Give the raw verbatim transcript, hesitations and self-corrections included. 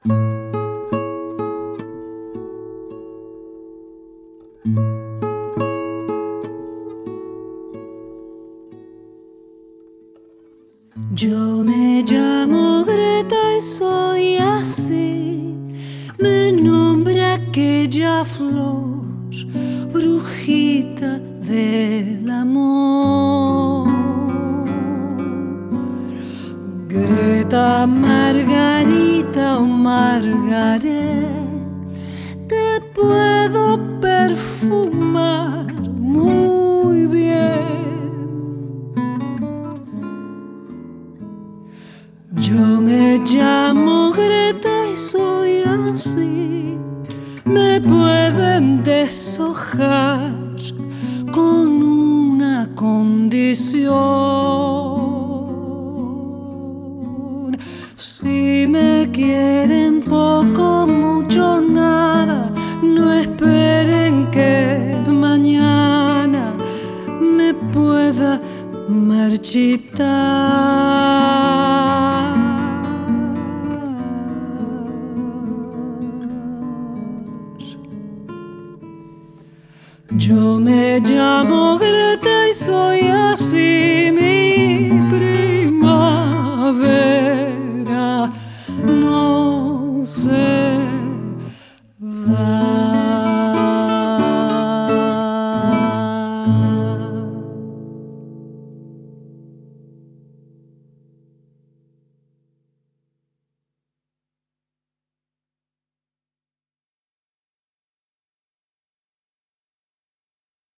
Yo me llamo Greta y soy así. Me nombra aquella flor, brujita del amor. Greta, Margarita o Margaret, te puedo perfumar muy bien. Yo me llamo Greta y soy así. Me pueden deshojar con una condición. Si me quieren poco, mucho, nada, no esperen que mañana me pueda marchitar. Yo me llamo Greta y soy así.